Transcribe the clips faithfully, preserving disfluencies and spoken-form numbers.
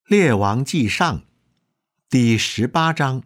列王纪上第十八章。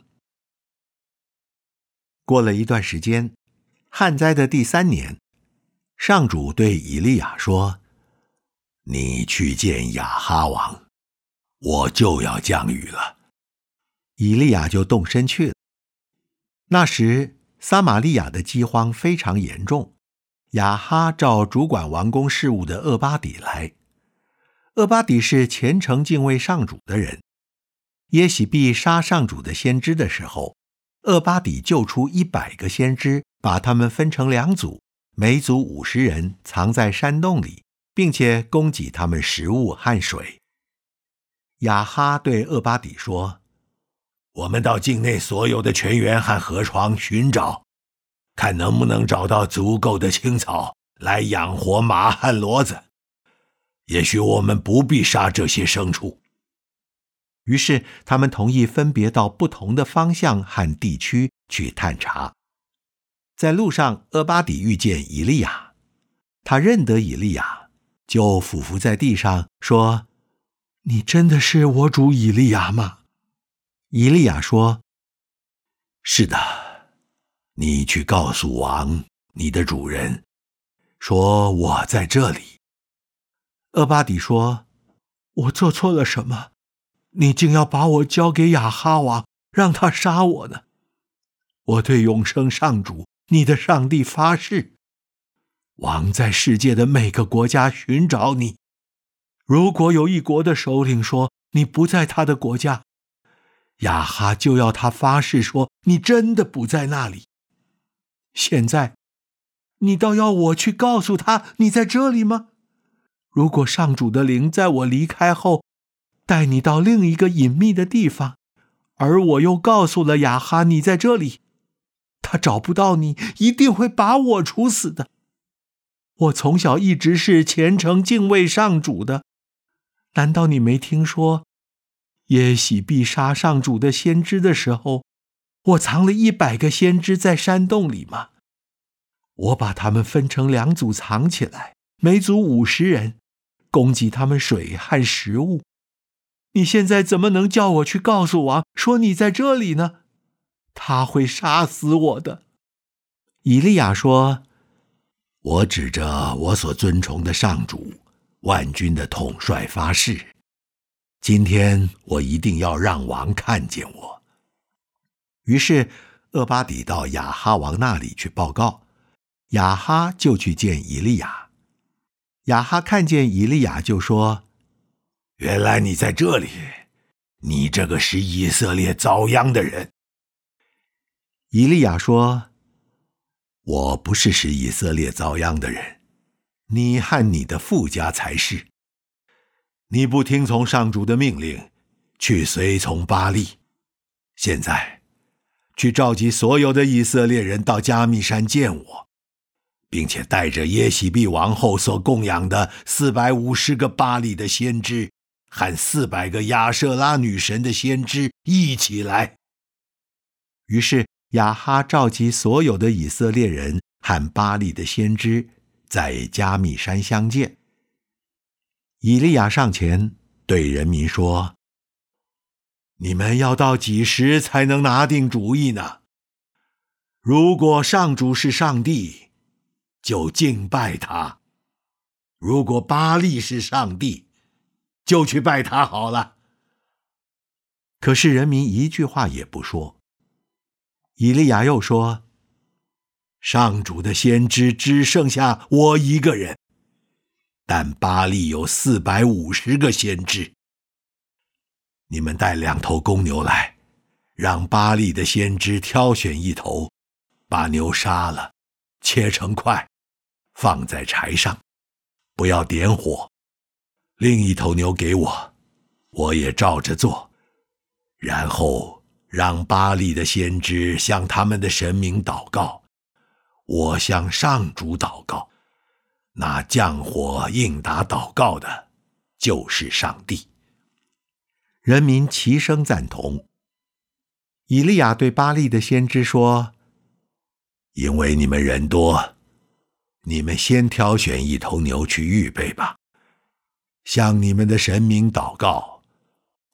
过了一段时间，旱灾的第三年，上主对以利亚说：你去见亚哈王，我就要降雨了。以利亚就动身去了。那时撒玛利亚的饥荒非常严重，亚哈召主管王宫事务的厄巴底来。厄巴底是虔诚敬畏上主的人。耶洗必杀上主的先知的时候，厄巴底救出一百个先知，把他们分成两组，每组五十人，藏在山洞里，并且供给他们食物和水。亚哈对厄巴底说：我们到境内所有的泉源和河床寻找，看能不能找到足够的青草来养活马和骡子。也许我们不必杀这些牲畜。于是他们同意分别到不同的方向和地区去探查。在路上，厄巴底遇见以利亚，他认得以利亚，就俯伏在地上说：你真的是我主以利亚吗？以利亚说：是的，你去告诉王，你的主人，说我在这里。厄巴底说：我做错了什么？你竟要把我交给亚哈王，让他杀我呢？我对永生上主，你的上帝发誓，王在世界的每个国家寻找你。如果有一国的首领说你不在他的国家，亚哈就要他发誓说你真的不在那里。现在你倒要我去告诉他你在这里吗？如果上主的灵在我离开后带你到另一个隐秘的地方，而我又告诉了亚哈你在这里，他找不到你，一定会把我处死的。我从小一直是虔诚敬畏上主的，难道你没听说耶洗必杀上主的先知的时候，我藏了一百个先知在山洞里吗？我把他们分成两组藏起来，每组五十人，供给他们水和食物。你现在怎么能叫我去告诉王，说你在这里呢？他会杀死我的。以利亚说：我指着我所尊崇的上主，万军的统帅发誓，今天我一定要让王看见我。于是厄巴底到亚哈王那里去报告，亚哈就去见以利亚。亚哈看见以利亚就说：原来你在这里，你这个使以色列遭殃的人。以利亚说：我不是使以色列遭殃的人，你和你的父家才是。你不听从上主的命令，去随从巴力。现在去召集所有的以色列人到加密山见我，并且带着耶洗必王后所供养的四百五十个巴力的先知和四百个亚舍拉女神的先知一起来。于是亚哈召集所有的以色列人和巴力的先知在加密山相见。以利亚上前对人民说：你们要到几时才能拿定主意呢？如果上主是上帝，就敬拜他；如果巴力是上帝，就去拜他好了。可是人民一句话也不说。以利亚又说：上主的先知只剩下我一个人，但巴力有四百五十个先知。你们带两头公牛来，让巴力的先知挑选一头，把牛杀了，切成块，放在柴上，不要点火。另一头牛给我，我也照着做。然后让巴力的先知向他们的神明祷告，我向上主祷告。那降火应答祷告的，就是上帝。人民齐声赞同。以利亚对巴力的先知说：因为你们人多，你们先挑选一头牛去预备吧，向你们的神明祷告，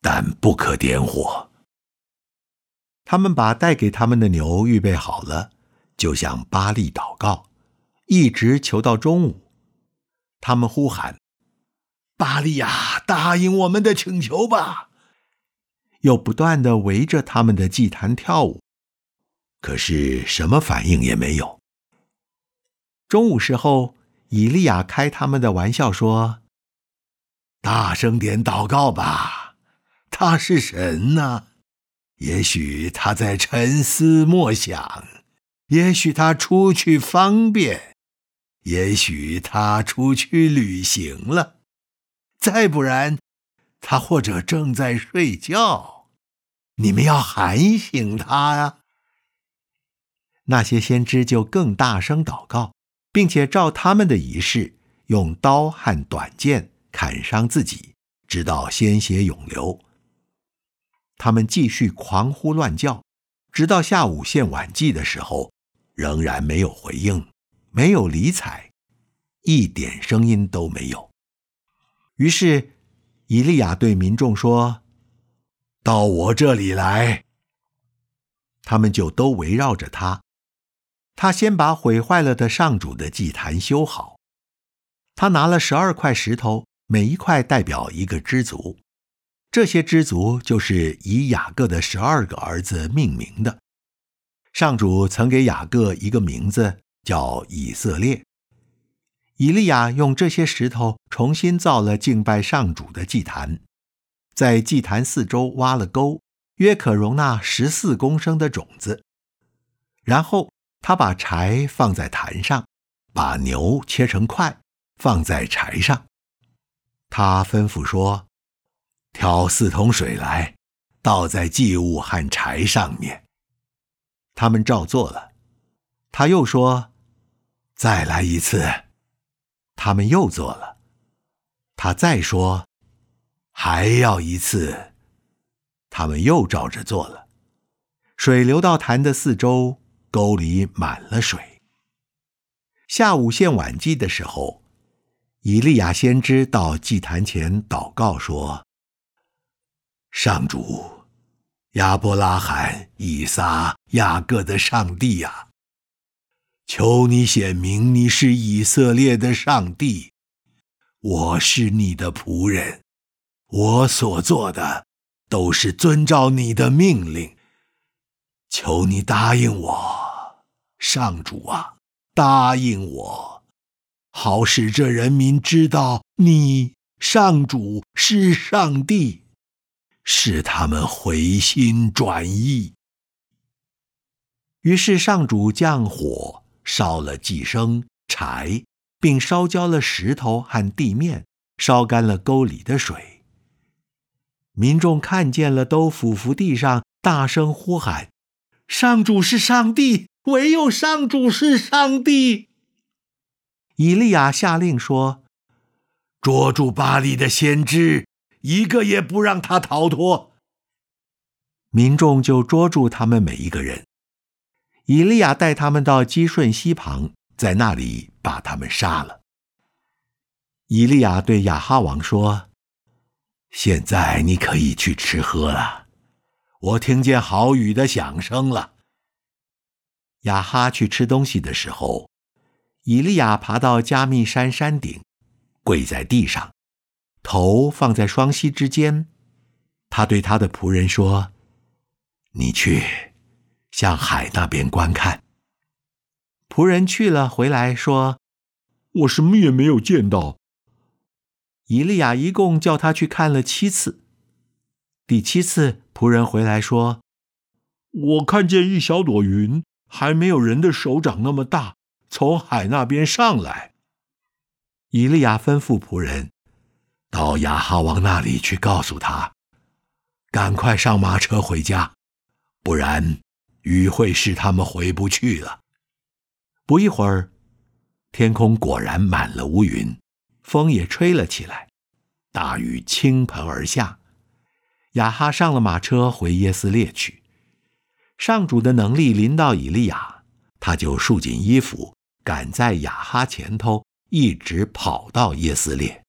但不可点火。 他们把带给他们的牛预备好了，就向巴力祷告，一直求到中午。他们呼喊： 巴力呀，答应我们的请求吧！ 又不断地围着他们的祭坛跳舞， 可是什么反应也没有。 中午时候，以利亚开他们的玩笑说： 大声点祷告吧，他是神啊，也许他在沉思默想，也许他出去方便，也许他出去旅行了，再不然他或者正在睡觉，你们要喊醒他啊。 那些先知就更大声祷告，并且照他们的仪式，用刀和短剑砍伤自己，直到鲜血涌流。他们继续狂呼乱叫，直到下午献晚祭的时候，仍然没有回应，没有理睬，一点声音都没有。于是以利亚对民众说： 到我这里来。 他们就都围绕着他。他先把毁坏了的上主的祭坛修好。他拿了十二块石头，每一块代表一个支族。这些支族就是以雅各的十二个儿子命名的。上主曾给雅各一个名字，叫以色列。以利亚用这些石头重新造了敬拜上主的祭坛，在祭坛四周挖了沟，约可容纳十四公升的种子。然后他把柴放在坛上，把牛切成块，放在柴上。他吩咐说：挑四桶水来，倒在祭物和柴上面。他们照做了。他又说：再来一次。他们又做了。他再说：还要一次。他们又照着做了。水流到坛的四周，沟里满了水。下午献晚祭的时候，以利亚先知到祭坛前祷告说：上主，亚伯拉罕、以撒、雅各的上帝呀，求你显明你是以色列的上帝。我是你的仆人，我所做的都是遵照你的命令。求你答应我，上主啊，答应我，好使这人民知道你，上主是上帝，使他们回心转意。于是上主降火，烧了祭牲、柴，并烧焦了石头和地面，烧干了沟里的水。民众看见了，都俯伏地上，大声呼喊：上主是上帝，唯有上主是上帝。以利亚下令说：捉住巴力的先知，一个也不让他逃脱。民众就捉住他们每一个人。以利亚带他们到基顺溪旁，在那里把他们杀了。以利亚对亚哈王说：现在你可以去吃喝了，我听见好雨的响声了。亚哈去吃东西的时候，以利亚爬到加密山山顶，跪在地上，头放在双膝之间。他对他的仆人说：你去向海那边观看。仆人去了，回来说：我什么也没有见到。以利亚一共叫他去看了七次。第七次，仆人回来说：我看见一小朵云，还没有人的手掌那么大，从海那边上来。以利亚吩咐仆人到亚哈王那里去，告诉他赶快上马车回家，不然雨会使他们回不去了。不一会儿，天空果然满了乌云，风也吹了起来，大雨倾盆而下。亚哈上了马车回耶斯列去。上主的能力临到以利亚，他就束紧衣服，赶在亚哈前头，一直跑到耶斯列。